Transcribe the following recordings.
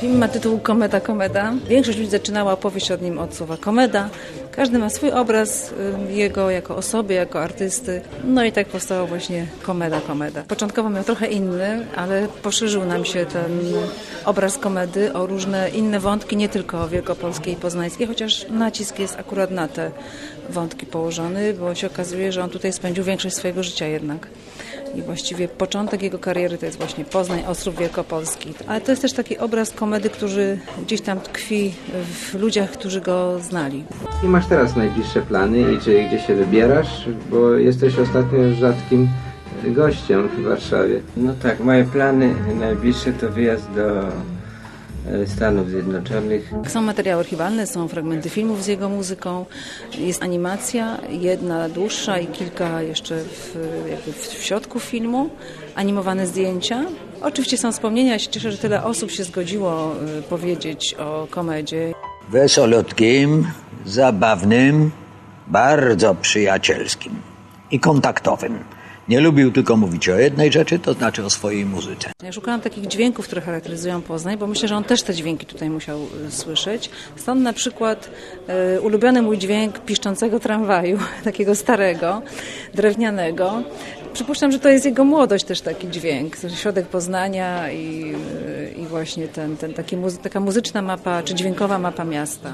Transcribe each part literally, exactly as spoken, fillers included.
Film ma tytuł Komeda, komeda. Większość ludzi zaczynała opowieść od nim od słowa komeda. Każdy ma swój obraz jego jako osoby, jako artysty. No i tak powstała właśnie Komeda, komeda. Początkowo miał trochę inny, ale poszerzył nam się ten obraz komedy o różne inne wątki, nie tylko wielkopolskie i poznańskie, chociaż nacisk jest akurat na te wątki położony, bo się okazuje, że on tutaj spędził większość swojego życia jednak. I właściwie początek jego kariery to jest właśnie Poznań, Ostrów Wielkopolski. Ale to jest też taki obraz komedy, który gdzieś tam tkwi w ludziach, którzy go znali. I masz teraz najbliższe plany i czy gdzieś się wybierasz? Bo jesteś ostatnio rzadkim gościem w Warszawie. No tak, moje plany najbliższe to wyjazd do Stanów Zjednoczonych. Są materiały archiwalne, są fragmenty filmów z jego muzyką, jest animacja, jedna dłuższa i kilka jeszcze w, jakby w środku filmu, animowane zdjęcia. Oczywiście są wspomnienia, ja się cieszę, że tyle osób się zgodziło powiedzieć o komedzie. Wesolutkim, zabawnym, bardzo przyjacielskim i kontaktowym. Nie lubił tylko mówić o jednej rzeczy, to znaczy o swojej muzyce. Ja szukałam takich dźwięków, które charakteryzują Poznań, bo myślę, że on też te dźwięki tutaj musiał słyszeć. Stąd na przykład y, ulubiony mój dźwięk piszczącego tramwaju, takiego starego, drewnianego. Przypuszczam, że to jest jego młodość też taki dźwięk, środek Poznania i, y, i właśnie ten, ten taki muzy- taka muzyczna mapa, czy dźwiękowa mapa miasta.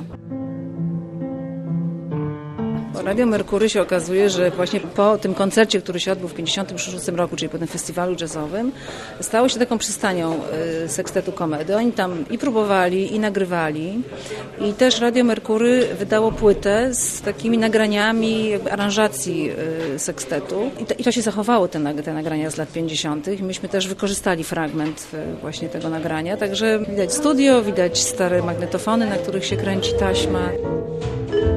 Radio Merkury się okazuje, że właśnie po tym koncercie, który się odbył w pięćdziesiątym szóstym roku, czyli po tym festiwalu jazzowym, stało się taką przystanią y, sekstetu komedy. Oni tam i próbowali, i nagrywali. I też Radio Merkury wydało płytę z takimi nagraniami jakby aranżacji y, sekstetu. I to, I to się zachowało, te, te nagrania z lat pięćdziesiątych. Myśmy też wykorzystali fragment y, właśnie tego nagrania. Także widać studio, widać stare magnetofony, na których się kręci taśma.